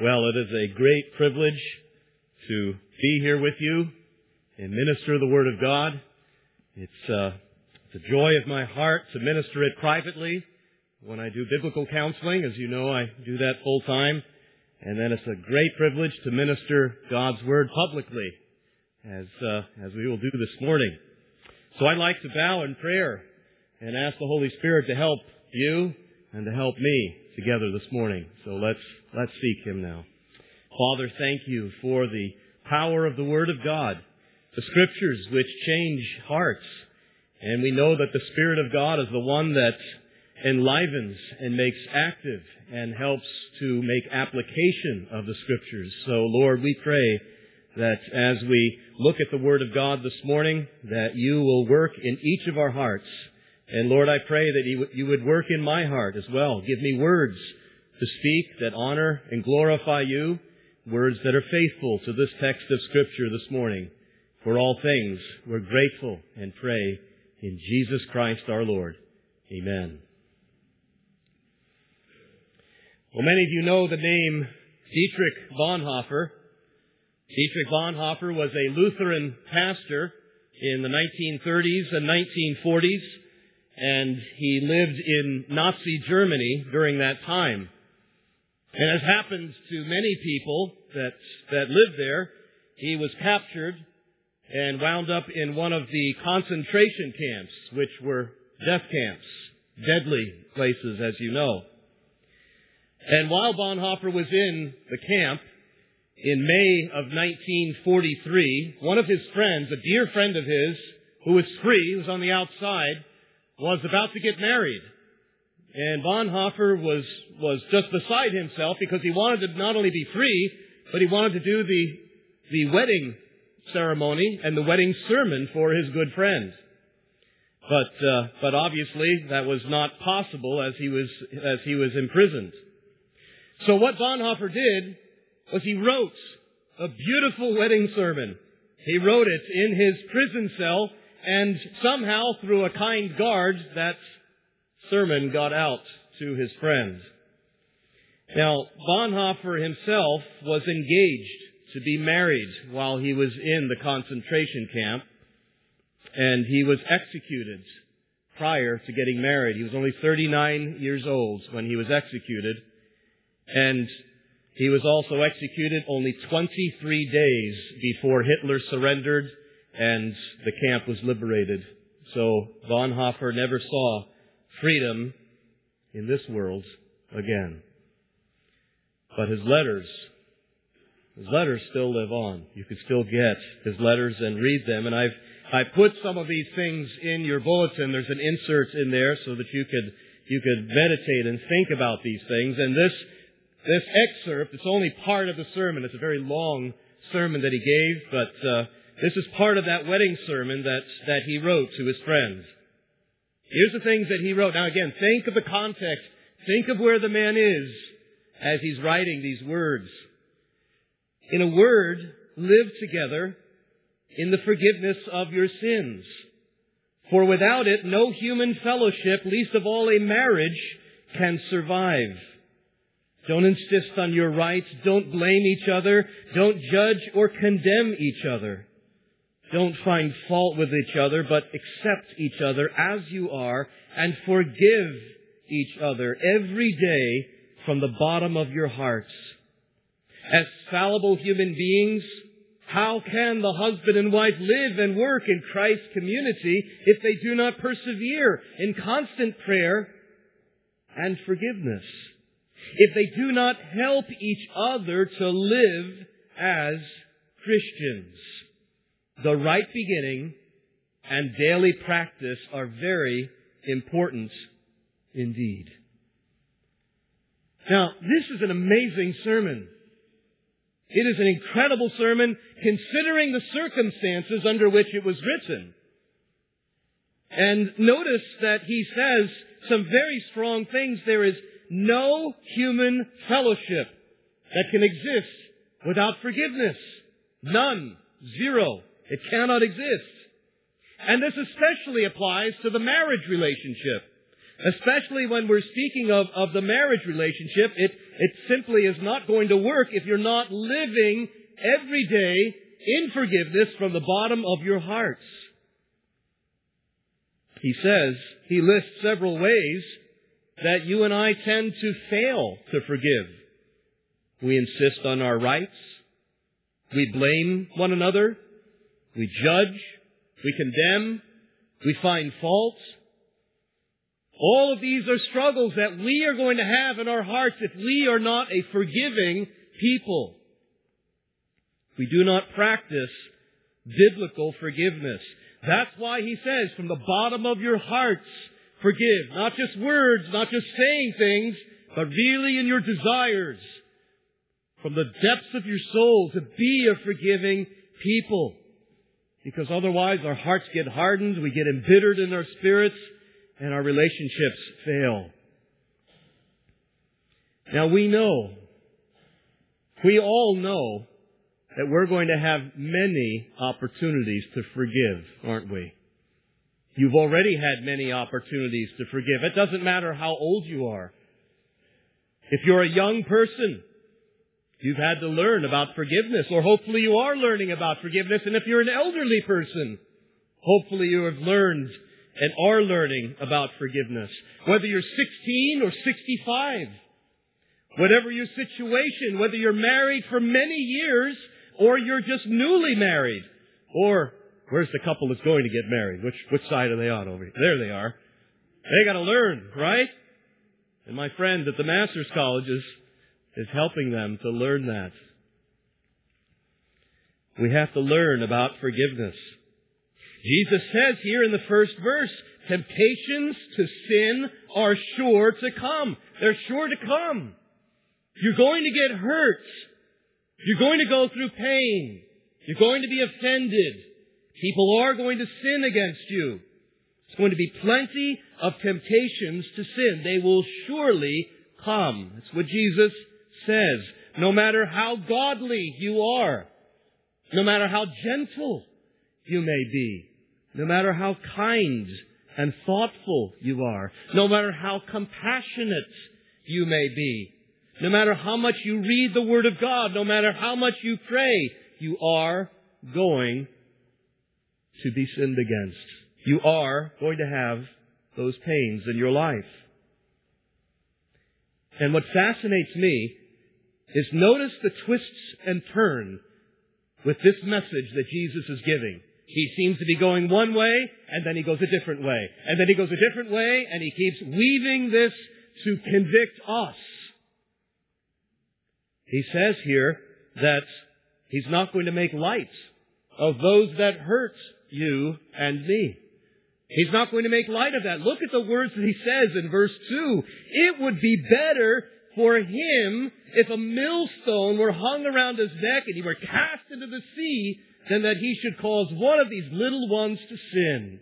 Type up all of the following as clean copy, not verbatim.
Well, it is a great privilege to be here with you and minister the Word of God. It's a joy of my heart to minister it privately when I do biblical counseling. As you know, I do that full time. And then it's a great privilege to minister God's Word publicly, as we will do this morning. So I'd like to bow in prayer and ask the Holy Spirit to help you and to help me together this morning. So let's seek Him now. Father, thank you for the power of the Word of God, the Scriptures which change hearts. And we know that the Spirit of God is the one that enlivens and makes active and helps to make application of the Scriptures. So, Lord, we pray that as we look at the Word of God this morning, that you will work in each of our hearts. And Lord, I pray that you would work in my heart as well. Give me words to speak that honor and glorify you, words that are faithful to this text of Scripture this morning. For all things, we're grateful and pray in Jesus Christ our Lord. Amen. Well, many of you know the name Dietrich Bonhoeffer. Dietrich Bonhoeffer was a Lutheran pastor in the 1930s and 1940s. And he lived in Nazi Germany during that time. And as happens to many people that lived there, he was captured and wound up in one of the concentration camps, which were death camps, deadly places, as you know. And while Bonhoeffer was in the camp, in May of 1943, one of his friends, a dear friend of his, who was free, who was on the outside, was about to get married. And Bonhoeffer was just beside himself because he wanted to not only be free, but he wanted to do the wedding ceremony and the wedding sermon for his good friend. But obviously that was not possible as he was imprisoned. So what Bonhoeffer did was he wrote a beautiful wedding sermon. He wrote it in his prison cell. And somehow, through a kind guard, that sermon got out to his friends. Now, Bonhoeffer himself was engaged to be married while he was in the concentration camp. And he was executed prior to getting married. He was only 39 years old when he was executed. And he was also executed only 23 days before Hitler surrendered and the camp was liberated. So Bonhoeffer never saw freedom in this world again. But his letters still live on. You can still get his letters and read them. And I put some of these things in your bulletin. There's an insert in there so that you could meditate and think about these things. And this excerpt, it's only part of the sermon. It's a very long sermon that he gave, but this is part of that wedding sermon that he wrote to his friends. Here's the things that he wrote. Now again, think of the context. Think of where the man is as he's writing these words. In a word, live together in the forgiveness of your sins. For without it, no human fellowship, least of all a marriage, can survive. Don't insist on your rights. Don't blame each other. Don't judge or condemn each other. Don't find fault with each other, but accept each other as you are and forgive each other every day from the bottom of your hearts. As fallible human beings, how can the husband and wife live and work in Christ's community if they do not persevere in constant prayer and forgiveness? If they do not help each other to live as Christians? The right beginning and daily practice are very important indeed. Now, this is an amazing sermon. It is an incredible sermon considering the circumstances under which it was written. And notice that he says some very strong things. There is no human fellowship that can exist without forgiveness. None. Zero. It cannot exist. And this especially applies to the marriage relationship. Especially when we're speaking of the marriage relationship, it simply is not going to work if you're not living every day in forgiveness from the bottom of your hearts. He lists several ways that you and I tend to fail to forgive. We insist on our rights. We blame one another. We judge. We condemn. We find fault. All of these are struggles that we are going to have in our hearts if we are not a forgiving people. We do not practice biblical forgiveness. That's why he says, from the bottom of your hearts, forgive. Not just words, not just saying things, but really in your desires. From the depths of your soul to be a forgiving people. Because otherwise our hearts get hardened, we get embittered in our spirits, and our relationships fail. Now we all know that we're going to have many opportunities to forgive, aren't we? You've already had many opportunities to forgive. It doesn't matter how old you are. If you're a young person, you've had to learn about forgiveness, or hopefully you are learning about forgiveness. And if you're an elderly person, hopefully you have learned and are learning about forgiveness. Whether you're 16 or 65, whatever your situation, whether you're married for many years or you're just newly married, or where's the couple that's going to get married? Which side are they on over here? There they are. They got to learn, right? And my friend at the Master's College is helping them to learn that. We have to learn about forgiveness. Jesus says here in the first verse, temptations to sin are sure to come. They're sure to come. You're going to get hurt. You're going to go through pain. You're going to be offended. People are going to sin against you. There's going to be plenty of temptations to sin. They will surely come. That's what Jesus says. No matter how godly you are, no matter how gentle you may be, no matter how kind and thoughtful you are, no matter how compassionate you may be, no matter how much you read the Word of God, no matter how much you pray, you are going to be sinned against. You are going to have those pains in your life. And what fascinates me is notice the twists and turns with this message that Jesus is giving. He seems to be going one way, and then he goes a different way. And then he goes a different way, and he keeps weaving this to convict us. He says here that he's not going to make light of those that hurt you and me. He's not going to make light of that. Look at the words that he says in verse 2. It would be better for him if a millstone were hung around his neck and he were cast into the sea than that he should cause one of these little ones to sin.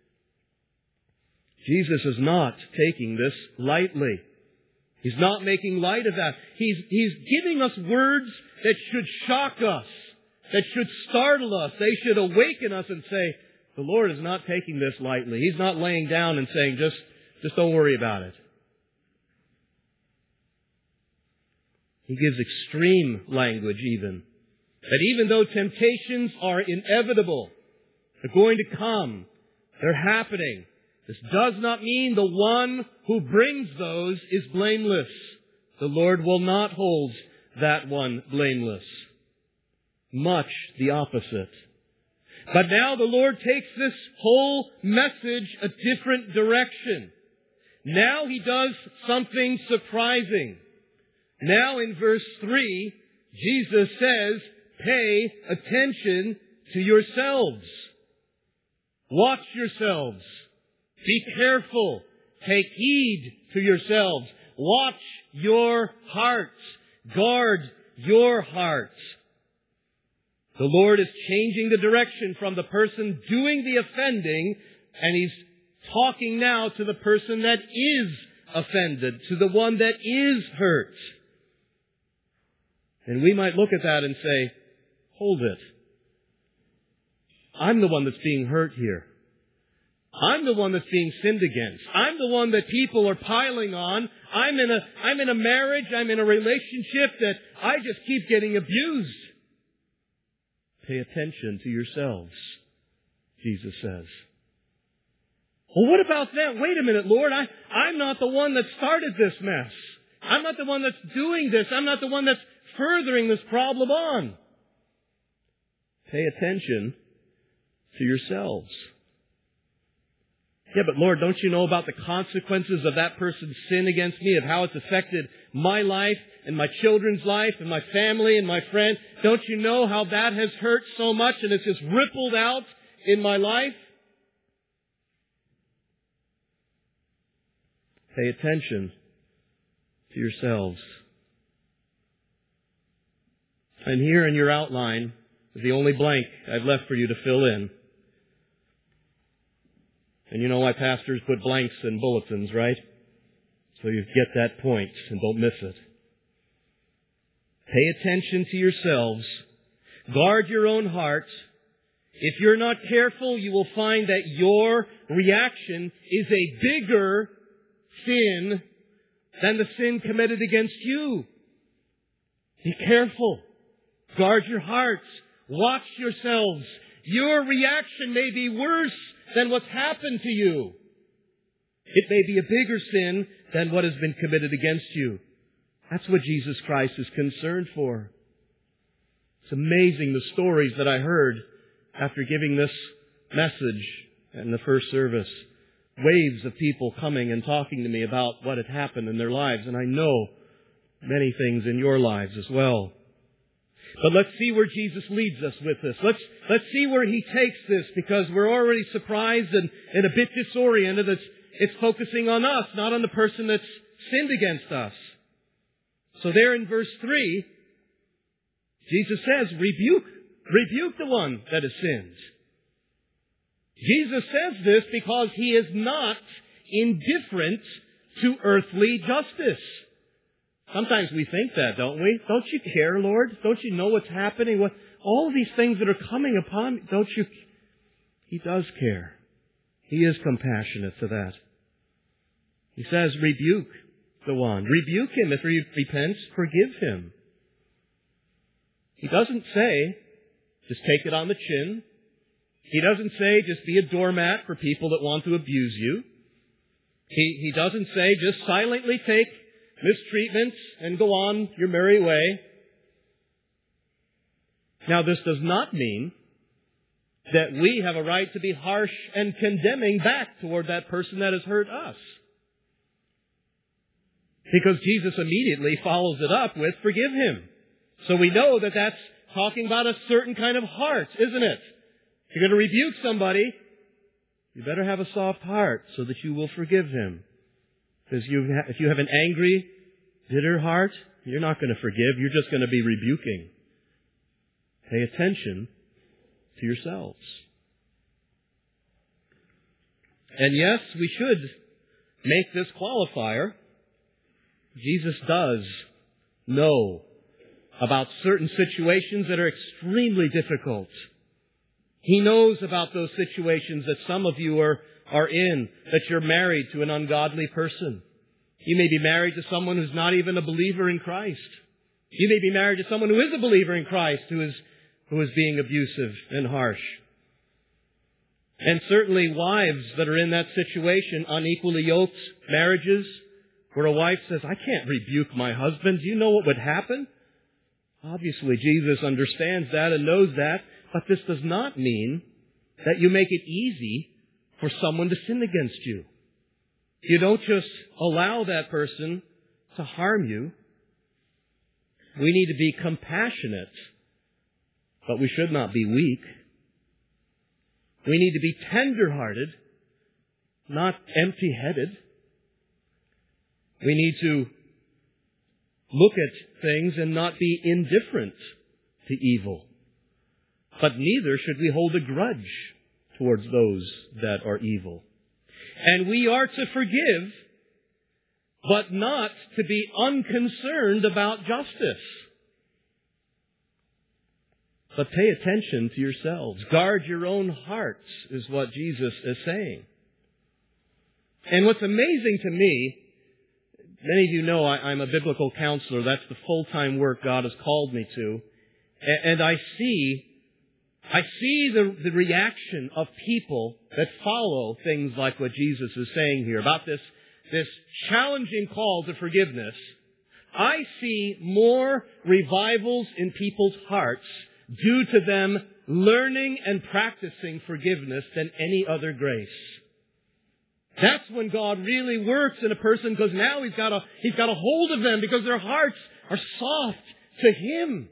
Jesus is not taking this lightly. He's not making light of that. He's giving us words that should shock us, that should startle us. They should awaken us and say, the Lord is not taking this lightly. He's not laying down and saying, just don't worry about it. He gives extreme language even. That even though temptations are inevitable, they're going to come, they're happening, this does not mean the one who brings those is blameless. The Lord will not hold that one blameless. Much the opposite. But now the Lord takes this whole message a different direction. Now He does something surprising. Now in verse 3, Jesus says, pay attention to yourselves. Watch yourselves. Be careful. Take heed to yourselves. Watch your hearts. Guard your hearts. The Lord is changing the direction from the person doing the offending, and He's talking now to the person that is offended, to the one that is hurt. And we might look at that and say, hold it. I'm the one that's being hurt here. I'm the one that's being sinned against. I'm the one that people are piling on. I'm in a marriage, I'm in a relationship that I just keep getting abused. Pay attention to yourselves, Jesus says. Well, what about them? Wait a minute, Lord. I'm not the one that started this mess. I'm not the one that's doing this. I'm not the one that's furthering this problem on. Pay attention to yourselves. Yeah, but Lord, don't you know about the consequences of that person's sin against me, of how it's affected my life and my children's life and my family and my friend? Don't you know how that has hurt so much and it's just rippled out in my life? Pay attention to yourselves. And here in your outline is the only blank I've left for you to fill in. And you know why pastors put blanks in bulletins, right? So you get that point and don't miss it. Pay attention to yourselves. Guard your own heart. If you're not careful, you will find that your reaction is a bigger sin than the sin committed against you. Be careful. Guard your hearts. Watch yourselves. Your reaction may be worse than what's happened to you. It may be a bigger sin than what has been committed against you. That's what Jesus Christ is concerned for. It's amazing the stories that I heard after giving this message in the first service. Waves of people coming and talking to me about what had happened in their lives. And I know many things in your lives as well. But let's see where Jesus leads us with this. Let's see where He takes this, because we're already surprised and a bit disoriented. It's focusing on us, not on the person that's sinned against us. So there in verse 3, Jesus says, rebuke the one that has sinned. Jesus says this because He is not indifferent to earthly justice. Sometimes we think that, don't we? Don't you care, Lord? Don't you know what's happening? All of these things that are coming upon me, don't you? He does care. He is compassionate to that. He says, rebuke the one. Rebuke him. If he repents, forgive him. He doesn't say, just take it on the chin. He doesn't say, just be a doormat for people that want to abuse you. He doesn't say, just silently take mistreatment and go on your merry way. Now, this does not mean that we have a right to be harsh and condemning back toward that person that has hurt us. Because Jesus immediately follows it up with, forgive him. So we know that that's talking about a certain kind of heart, isn't it? If you're going to rebuke somebody, you better have a soft heart so that you will forgive him. Because if you have an angry, bitter heart, you're not going to forgive. You're just going to be rebuking. Pay attention to yourselves. And yes, we should make this qualifier. Jesus does know about certain situations that are extremely difficult. He knows about those situations that some of you are in, that you're married to an ungodly person. You may be married to someone who's not even a believer in Christ. You may be married to someone who is a believer in Christ who is being abusive and harsh. And certainly wives that are in that situation, unequally yoked marriages, where a wife says, I can't rebuke my husband. Do you know what would happen? Obviously, Jesus understands that and knows that, but this does not mean that you make it easy for someone to sin against you. You don't just allow that person to harm you. We need to be compassionate, but we should not be weak. We need to be tender-hearted, not empty-headed. We need to look at things and not be indifferent to evil. But neither should we hold a grudge towards those that are evil. And we are to forgive, but not to be unconcerned about justice. But pay attention to yourselves. Guard your own hearts, is what Jesus is saying. And what's amazing to me, many of you know I'm a biblical counselor. That's the full-time work God has called me to. And I see the reaction of people that follow things like what Jesus is saying here about this challenging call to forgiveness. I see more revivals in people's hearts due to them learning and practicing forgiveness than any other grace. That's when God really works in a person, because now He's got a hold of them because their hearts are soft to Him.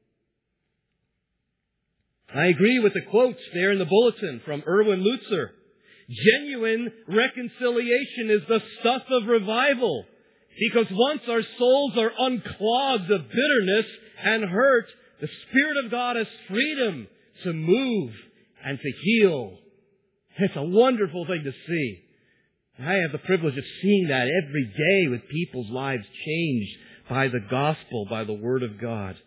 I agree with the quotes there in the bulletin from Erwin Lutzer. Genuine reconciliation is the stuff of revival, because once our souls are unclogged of bitterness and hurt, the Spirit of God has freedom to move and to heal. It's a wonderful thing to see. I have the privilege of seeing that every day with people's lives changed by the gospel, by the Word of God.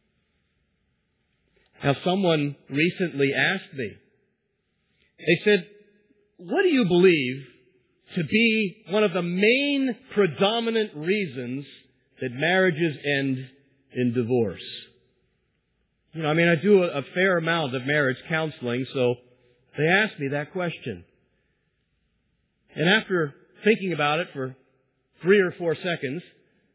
Now, someone recently asked me, they said, what do you believe to be one of the main predominant reasons that marriages end in divorce? I do a fair amount of marriage counseling, so they asked me that question. And after thinking about it for 3 or 4 seconds,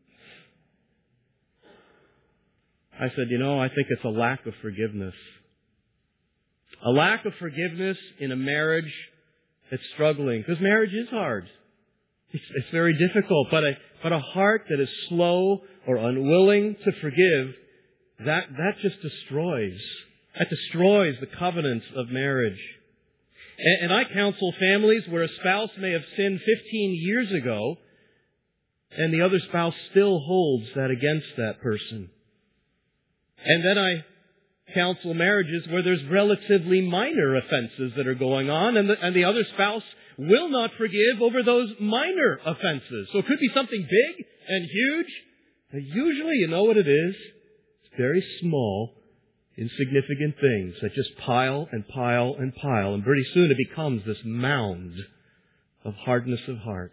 I said, I think it's a lack of forgiveness. A lack of forgiveness in a marriage that's struggling. Because marriage is hard. It's very difficult. But a heart that is slow or unwilling to forgive, that just destroys. That destroys the covenant of marriage. And I counsel families where a spouse may have sinned 15 years ago, and the other spouse still holds that against that person. And then I counsel marriages where there's relatively minor offenses that are going on, and the other spouse will not forgive over those minor offenses. So it could be something big and huge, but usually, you know what it is? It's very small, insignificant things that just pile and pile and pile, and pretty soon it becomes this mound of hardness of heart.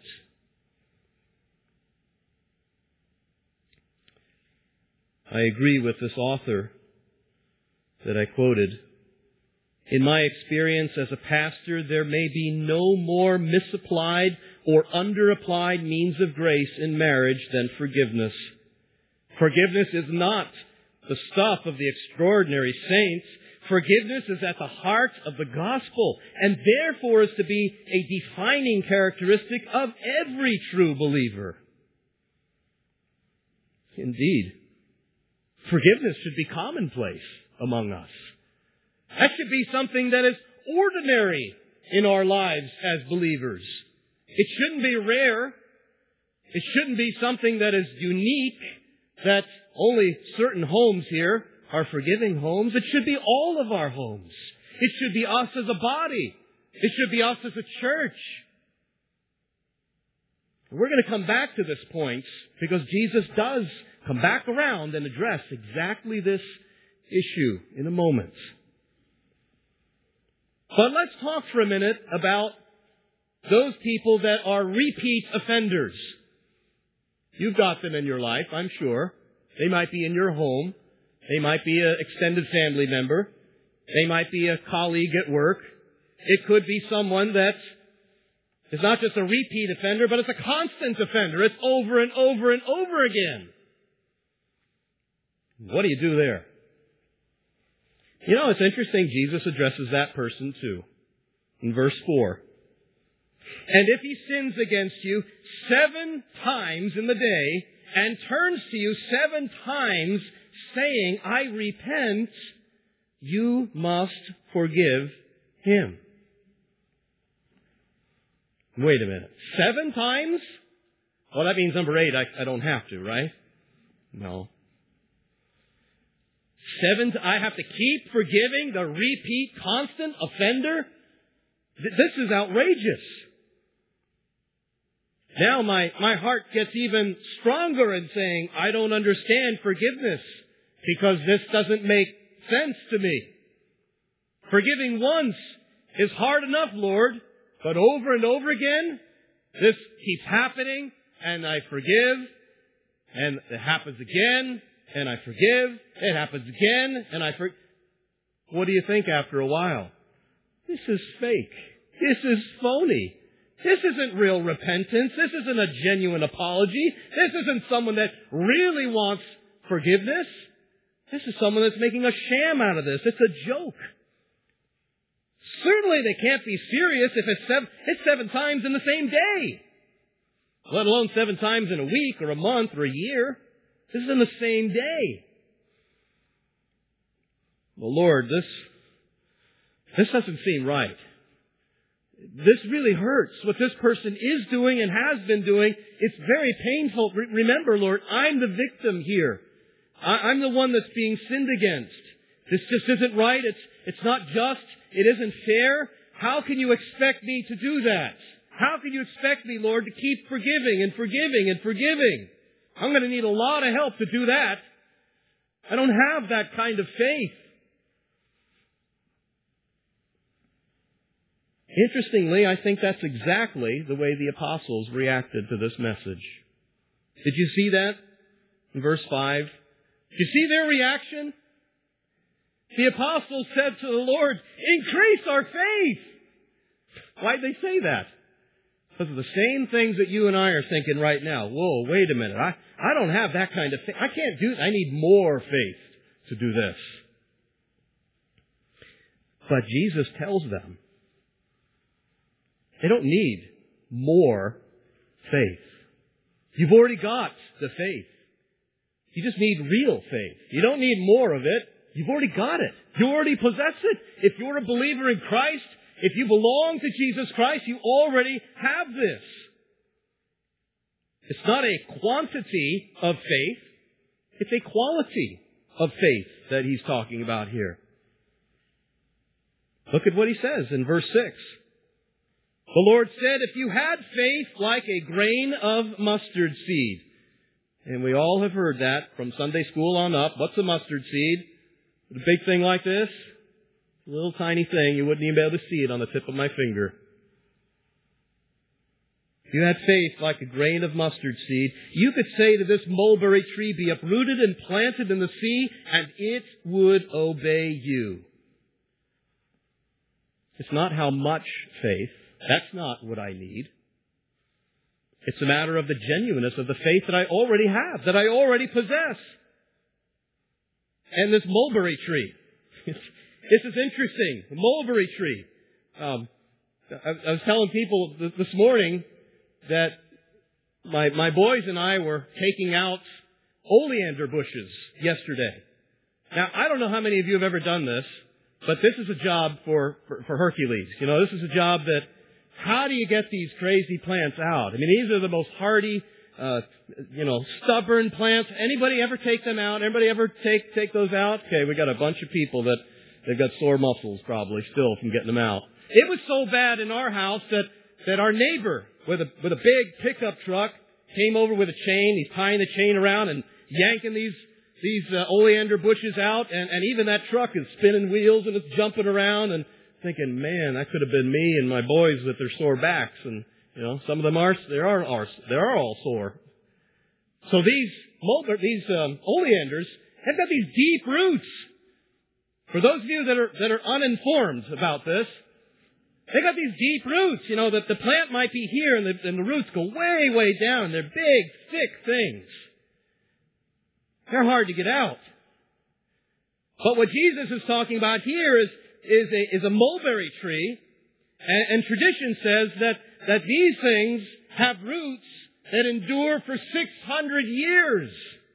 I agree with this author that I quoted. In my experience as a pastor, there may be no more misapplied or underapplied means of grace in marriage than forgiveness. Forgiveness is not the stuff of the extraordinary saints. Forgiveness is at the heart of the gospel, and therefore is to be a defining characteristic of every true believer. Indeed, forgiveness should be commonplace among us. That should be something that is ordinary in our lives as believers. It shouldn't be rare. It shouldn't be something that is unique, that only certain homes here are forgiving homes. It should be all of our homes. It should be us as a body. It should be us as a church. We're going to come back to this point because Jesus does come back around and address exactly this issue in a moment. But let's talk for a minute about those people that are repeat offenders. You've got them in your life, I'm sure. They might be in your home. They might be an extended family member. They might be a colleague at work. It could be someone that is not just a repeat offender, but it's a constant offender. It's over and over and over again. What do you do there? It's interesting. Jesus addresses that person too. In verse 4. And if he sins against you 7 times in the day and turns to you 7 times saying, I repent, you must forgive him. Wait a minute. 7 times? Well, that means number 8, I don't have to, right? No. 7, I have to keep forgiving the repeat, constant offender? This is outrageous. Now my heart gets even stronger in saying, I don't understand forgiveness because this doesn't make sense to me. Forgiving once is hard enough, Lord, but over and over again? this keeps happening, and I forgive, and it happens again, and I forgive, it happens again, and I forgive. What do you think after a while? This is fake. This is phony. This isn't real repentance. This isn't a genuine apology. This isn't someone that really wants forgiveness. This is someone that's making a sham out of this. It's a joke. Certainly they can't be serious if it's seven times in the same day, let alone 7 times in a week or a month or a year. This is in the same day. Well, Lord, this doesn't seem right. This really hurts. What this person is doing and has been doing, it's very painful. Remember, Lord, I'm the victim here. I'm the one that's being sinned against. This just isn't right. It's not just. It isn't fair. How can you expect me to do that? How can you expect me, Lord, to keep forgiving and forgiving and forgiving? I'm going to need a lot of help to do that. I don't have that kind of faith. Interestingly, I think that's exactly the way the apostles reacted to this message. Did you see that in verse 5? Did you see their reaction? The apostles said to the Lord, "Increase our faith." Why'd they say that? Because of the same things that you and I are thinking right now. Whoa, wait a minute. I don't have that kind of faith. I can't do it. I need more faith to do this. But Jesus tells them, they don't need more faith. You've already got the faith. You just need real faith. You don't need more of it. You've already got it. You already possess it. If you're a believer in Christ, if you belong to Jesus Christ, you already have this. It's not a quantity of faith. It's a quality of faith that he's talking about here. Look at what he says in verse 6. The Lord said, "If you had faith like a grain of mustard seed." And we all have heard that from Sunday school on up. What's a mustard seed? A big thing like this? A little tiny thing. You wouldn't even be able to see it on the tip of my finger. If you had faith like a grain of mustard seed, you could say to this mulberry tree, "Be uprooted and planted in the sea," and it would obey you. It's not how much faith. That's not what I need. It's a matter of the genuineness of the faith that I already have, that I already possess. And this mulberry tree. This is interesting. The mulberry tree. I was telling people this morning that my boys and I were taking out oleander bushes yesterday. Now, I don't know how many of you have ever done this, but this is a job for Hercules. You know, this is a job that, how do you get these crazy plants out? I mean, these are the most hardy, stubborn plants. Anybody ever take them out? Anybody ever take those out? Okay, we got a bunch of people that they've got sore muscles probably still from getting them out. It was so bad in our house that our neighbor with a big pickup truck came over with a chain. He's tying the chain around and yanking these oleander bushes out, and even that truck is spinning wheels and it's jumping around, and thinking, man, that could have been me and my boys with their sore backs, and some of them are all sore. So these oleanders have got these deep roots. For those of you that are uninformed about this, they got these deep roots. You know that the plant might be here, and the roots go way, way down. They're big, thick things. They're hard to get out. But what Jesus is talking about here is a mulberry tree, and tradition says that these things have roots that endure for 600 years.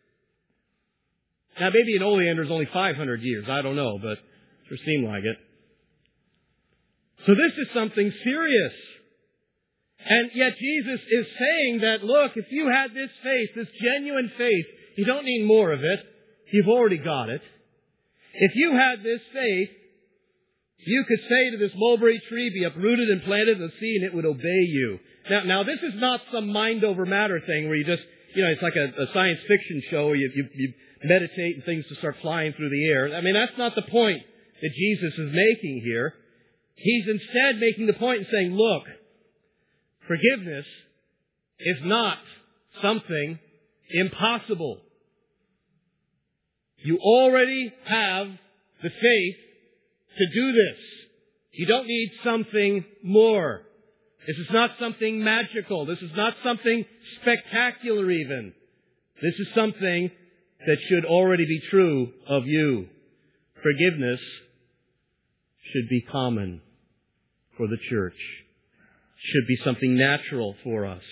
Now, maybe an oleander is only 500 years. I don't know, but it sure seemed like it. So this is something serious. And yet Jesus is saying that, look, if you had this faith, this genuine faith, you don't need more of it. You've already got it. If you had this faith, you could say to this mulberry tree, "Be uprooted and planted in the sea," and it would obey you. Now this is not some mind over matter thing where you just, it's like a science fiction show where you meditate and things just start flying through the air. I mean, that's not the point that Jesus is making here. He's instead making the point and saying, look, forgiveness is not something impossible. You already have the faith to do this. You don't need something more. This is not something magical. This is not something spectacular even. This is something that should already be true of you. Forgiveness should be common for the church. Should be something natural for us.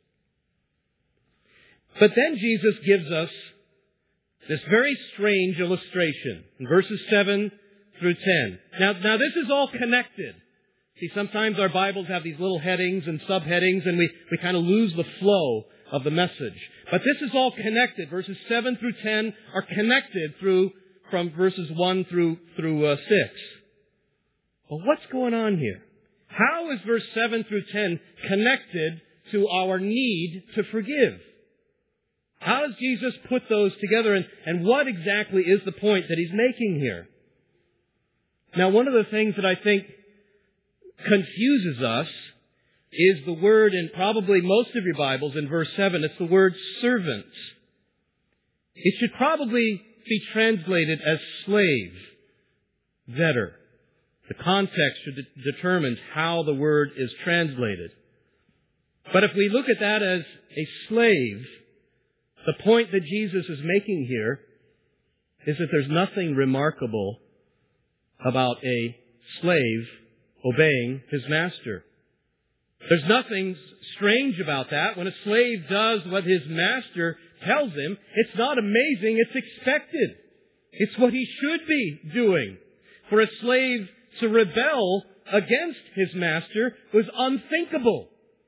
But then Jesus gives us this very strange illustration in verses 7 through 10. Now this is all connected. See, sometimes our Bibles have these little headings and subheadings, and we kind of lose the flow of the message. But this is all connected. Verses 7 through 10 are connected from verses 1 through 6. Well, what's going on here? How is verse 7 through 10 connected to our need to forgive? How does Jesus put those together, and what exactly is the point that He's making here? Now, one of the things that I think confuses us is the word in probably most of your Bibles in verse 7. It's the word servants. It should probably be translated as slave better. The context determines how the word is translated. But if we look at that as a slave, the point that Jesus is making here is that there's nothing remarkable about a slave obeying his master. There's nothing strange about that. When a slave does what his master tells him, it's not amazing, it's expected. It's what he should be doing. For a slave to rebel against his master was unthinkable.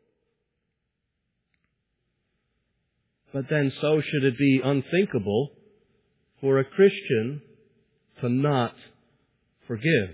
But then so should it be unthinkable for a Christian to not forgive.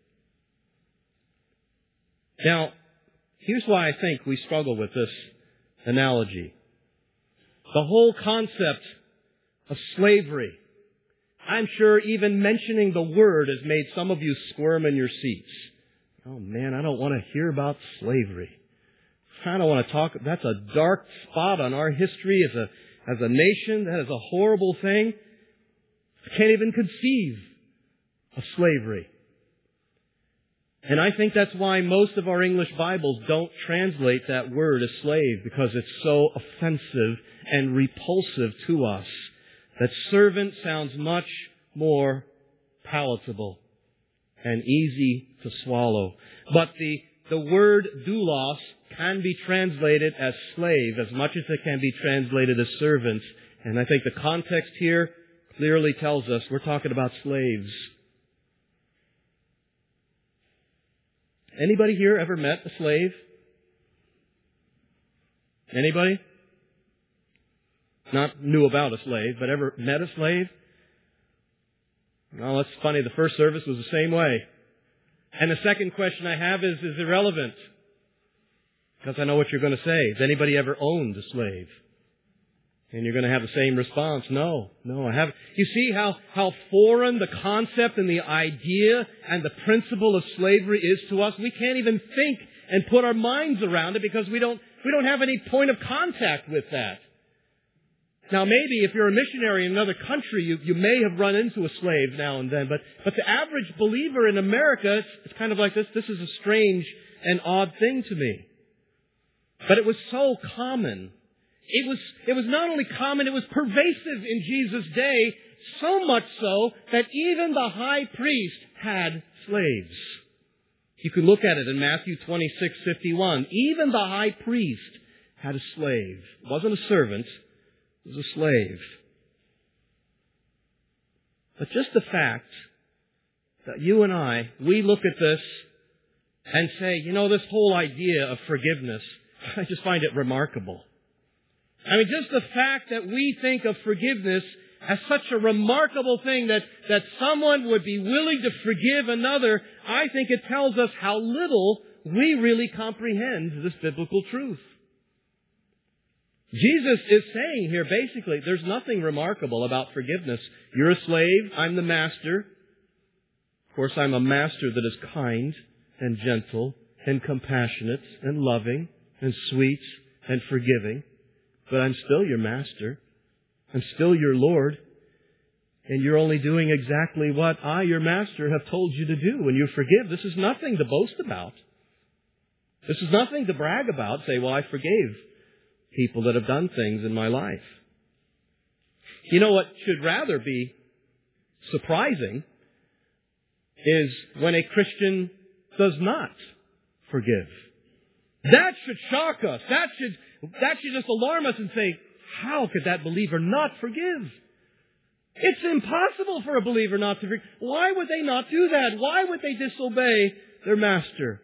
Now, here's why I think we struggle with this analogy. The whole concept of slavery. I'm sure even mentioning the word has made some of you squirm in your seats. Oh man, I don't want to hear about slavery. I don't want to talk. That's a dark spot on our history as a nation. That is a horrible thing. I can't even conceive of slavery. And I think that's why most of our English Bibles don't translate that word as slave, because it's so offensive and repulsive to us that servant sounds much more palatable and easy to swallow. But the word doulos can be translated as slave as much as it can be translated as servant. And I think the context here clearly tells us we're talking about slaves. Anybody here ever met a slave? Anybody? Not knew about a slave, but ever met a slave? Well, that's funny. The first service was the same way. And the second question I have is irrelevant. Because I know what you're going to say. Has anybody ever owned a slave? And you're going to have the same response. No, I haven't. You see how foreign the concept and the idea and the principle of slavery is to us? We can't even think and put our minds around it because we don't have any point of contact with that. Now maybe if you're a missionary in another country, you may have run into a slave now and then, but the average believer in America, it's kind of like this. This is a strange and odd thing to me. But it was so common. It was not only common, it was pervasive in Jesus' day, so much so that even the high priest had slaves. You can look at it in Matthew 26:51. Even the high priest had a slave. It wasn't a servant, it was a slave. But just the fact that you and we look at this and say, this whole idea of forgiveness, I just find it remarkable. I mean, just the fact that we think of forgiveness as such a remarkable thing that someone would be willing to forgive another, I think it tells us how little we really comprehend this biblical truth. Jesus is saying here, basically, there's nothing remarkable about forgiveness. You're a slave, I'm the master. Of course, I'm a master that is kind and gentle and compassionate and loving and sweet and forgiving, but I'm still your master. I'm still your Lord. And you're only doing exactly what I, your master, have told you to do. When you forgive, this is nothing to boast about. This is nothing to brag about. Say, well, I forgave people that have done things in my life. You know what should rather be surprising is when a Christian does not forgive. That should shock us. That should just alarm us and say, how could that believer not forgive? It's impossible for a believer not to forgive. Why would they not do that? Why would they disobey their master?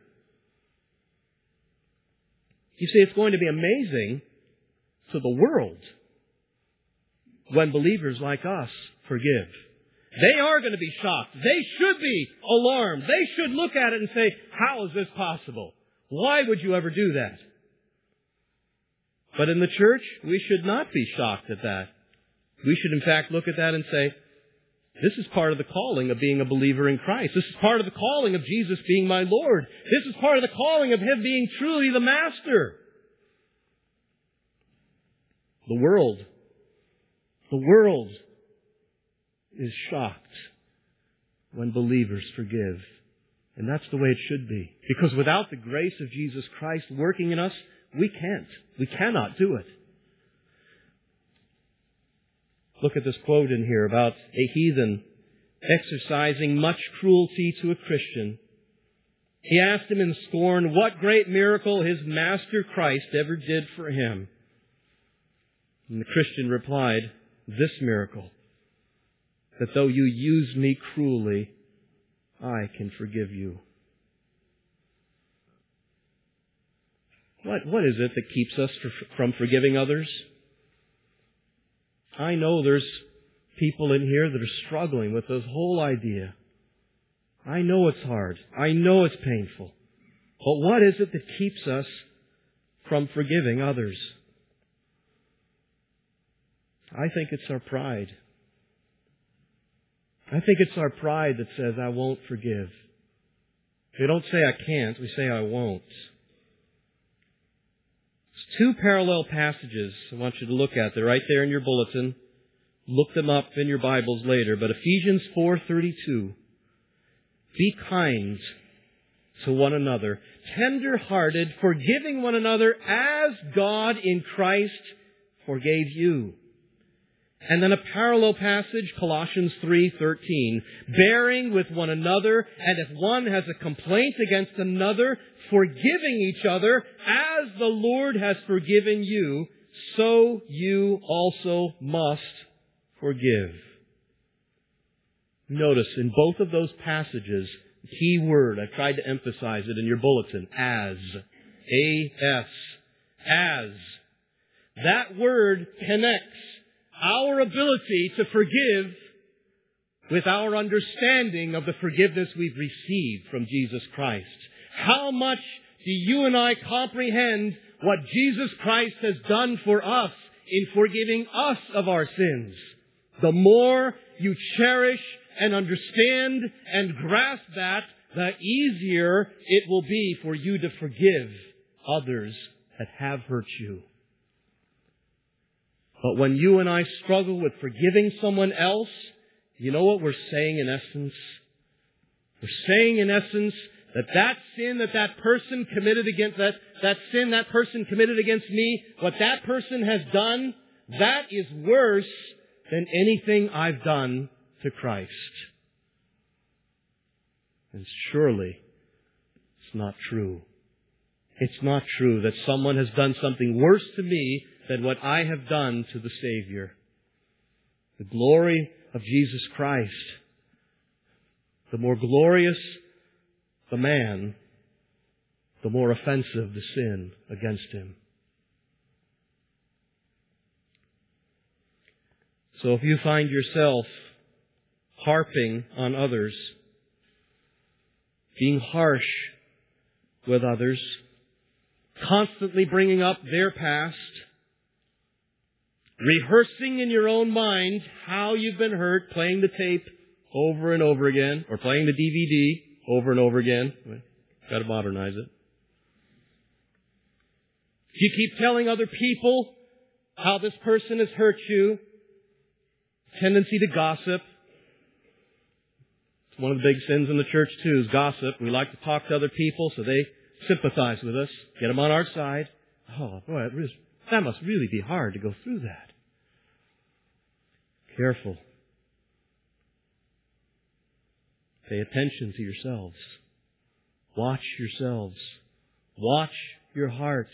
You see, it's going to be amazing to the world when believers like us forgive. They are going to be shocked. They should be alarmed. They should look at it and say, how is this possible? Why would you ever do that? But in the church, we should not be shocked at that. We should in fact look at that and say, this is part of the calling of being a believer in Christ. This is part of the calling of Jesus being my Lord. This is part of the calling of Him being truly the Master. The world is shocked when believers forgive. And that's the way it should be. Because without the grace of Jesus Christ working in us, we cannot do it. Look at this quote in here about a heathen exercising much cruelty to a Christian. He asked him in scorn what great miracle his Master Christ ever did for him. And the Christian replied, this miracle, that though you use me cruelly, I can forgive you. What is it that keeps us from forgiving others? I know there's people in here that are struggling with this whole idea. I know it's hard. I know it's painful. But what is it that keeps us from forgiving others? I think it's our pride. I think it's our pride that says, I won't forgive. We don't say I can't, we say I won't. There's two parallel passages I want you to look at. They're right there in your bulletin. Look them up in your Bibles later. But Ephesians 4:32. Be kind to one another, tender-hearted, forgiving one another as God in Christ forgave you. And then a parallel passage, Colossians 3:13, bearing with one another, and if one has a complaint against another, forgiving each other, as the Lord has forgiven you, so you also must forgive. Notice in both of those passages, the key word, I've tried to emphasize it in your bulletin, as. A-S. As. That word connects our ability to forgive with our understanding of the forgiveness we've received from Jesus Christ. How much do you and I comprehend what Jesus Christ has done for us in forgiving us of our sins? The more you cherish and understand and grasp that, the easier it will be for you to forgive others that have hurt you. But when you and I struggle with forgiving someone else, you know what we're saying in essence? We're saying in essence that sin that person committed against, that sin that person committed against me, what that person has done, that is worse than anything I've done to Christ. And surely it's not true. It's not true that someone has done something worse to me than what I have done to the Savior. The glory of Jesus Christ. The more glorious the man, the more offensive the sin against him. So if you find yourself harping on others, being harsh with others, constantly bringing up their past, rehearsing in your own mind how you've been hurt, playing the tape over and over again, or playing the DVD over and over again. Got to modernize it. Do you keep telling other people how this person has hurt you? Tendency to gossip. It's one of the big sins in the church too, is gossip. We like to talk to other people so they sympathize with us, get them on our side. Oh, boy, that must really be hard to go through that. Careful. Pay attention to yourselves. Watch yourselves. Watch your heart.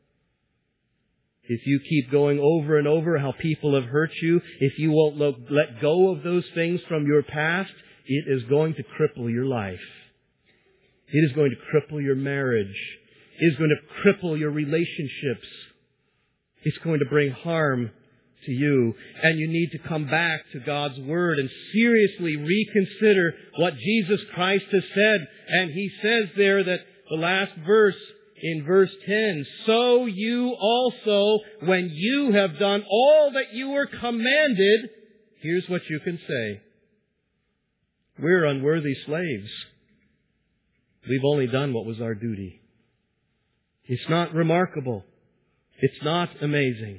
If you keep going over and over how people have hurt you, if you won't let go of those things from your past, it is going to cripple your life. It is going to cripple your marriage. It is going to cripple your relationships. It's going to bring harm to you. And you need to come back to God's Word and seriously reconsider what Jesus Christ has said. And He says there that the last verse, in verse 10, so you also, when you have done all that you were commanded, here's what you can say. We're unworthy slaves. We've only done what was our duty. It's not remarkable. It's not amazing.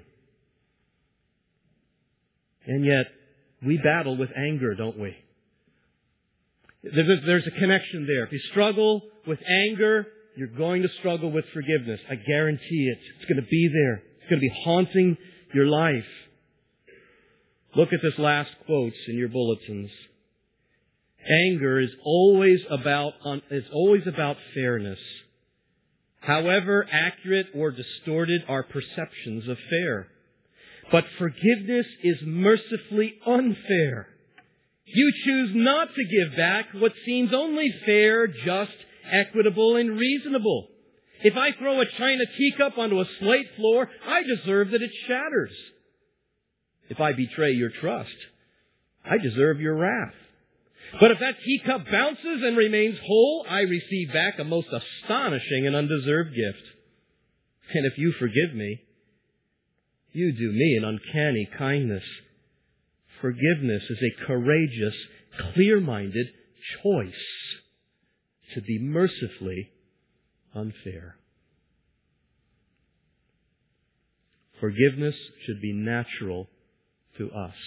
And yet, we battle with anger, don't we? There's a connection there. If you struggle with anger, you're going to struggle with forgiveness. I guarantee it. It's going to be there. It's going to be haunting your life. Look at this last quote in your bulletins. Anger is always about fairness. However accurate or distorted our perceptions of fair. But forgiveness is mercifully unfair. You choose not to give back what seems only fair, just, equitable, and reasonable. If I throw a china teacup onto a slate floor, I deserve that it shatters. If I betray your trust, I deserve your wrath. But if that teacup bounces and remains whole, I receive back a most astonishing and undeserved gift. And if you forgive me, you do me an uncanny kindness. Forgiveness is a courageous, clear-minded choice to be mercifully unfair. Forgiveness should be natural to us.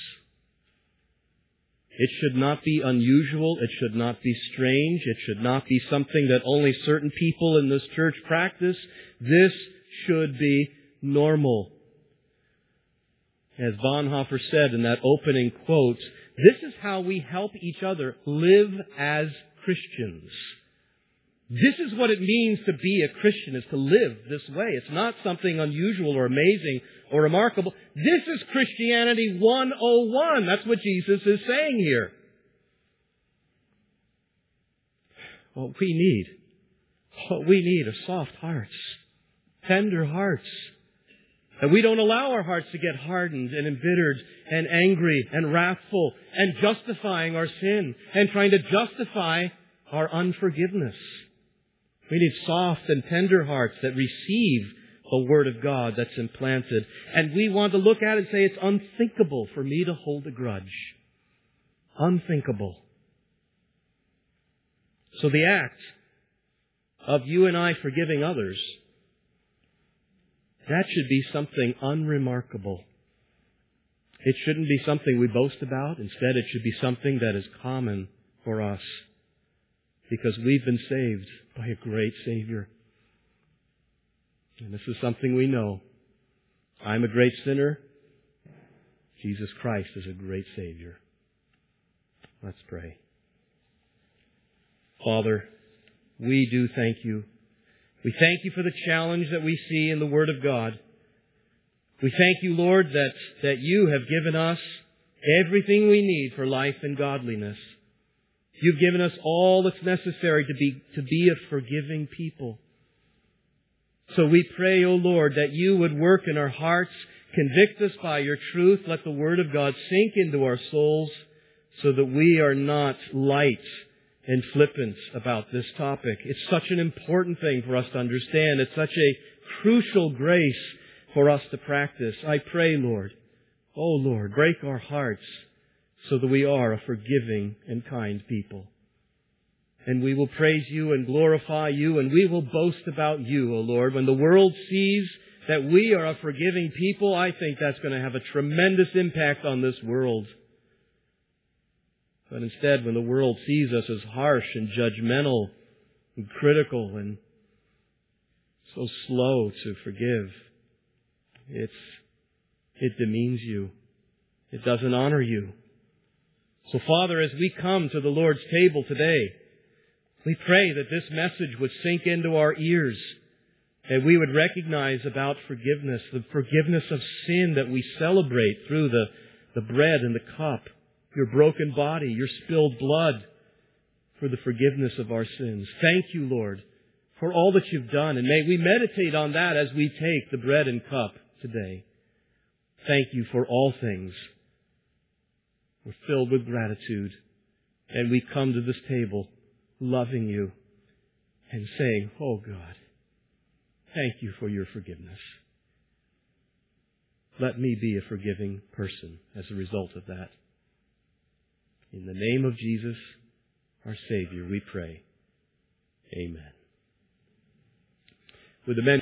It should not be unusual. It should not be strange. It should not be something that only certain people in this church practice. This should be normal. As Bonhoeffer said in that opening quote, this is how we help each other live as Christians. This is what it means to be a Christian, is to live this way. It's not something unusual or amazing or remarkable. This is Christianity 101. That's what Jesus is saying here. What we need are soft hearts, tender hearts. That we don't allow our hearts to get hardened and embittered and angry and wrathful and justifying our sin and trying to justify our unforgiveness. We need soft and tender hearts that receive the Word of God that's implanted. And we want to look at it and say, it's unthinkable for me to hold a grudge. Unthinkable. So the act of you and I forgiving others, that should be something unremarkable. It shouldn't be something we boast about. Instead, it should be something that is common for us. Because we've been saved by a great Savior. And this is something we know. I'm a great sinner. Jesus Christ is a great Savior. Let's pray. Father, we do thank you. We thank you for the challenge that we see in the Word of God. We thank you, Lord, that you have given us everything we need for life and godliness. You've given us all that's necessary to be a forgiving people. So we pray, O Lord, that you would work in our hearts, convict us by your truth, let the Word of God sink into our souls so that we are not light and flippant about this topic. It's such an important thing for us to understand. It's such a crucial grace for us to practice. I pray, Lord, oh Lord, break our hearts so that we are a forgiving and kind people. And we will praise you and glorify you, and we will boast about you, O Lord. When the world sees that we are a forgiving people, I think that's going to have a tremendous impact on this world. But instead, when the world sees us as harsh and judgmental and critical and so slow to forgive, it demeans you. It doesn't honor you. So Father, as we come to the Lord's table today, we pray that this message would sink into our ears, that we would recognize about forgiveness, the forgiveness of sin that we celebrate through the bread and the cup, your broken body, your spilled blood, for the forgiveness of our sins. Thank you, Lord, for all that you've done, and may we meditate on that as we take the bread and cup today. Thank you for all things. We're filled with gratitude, and we come to this table loving you and saying, oh God, thank you for your forgiveness. Let me be a forgiving person as a result of that. In the name of Jesus, our Savior, we pray. Amen. With the men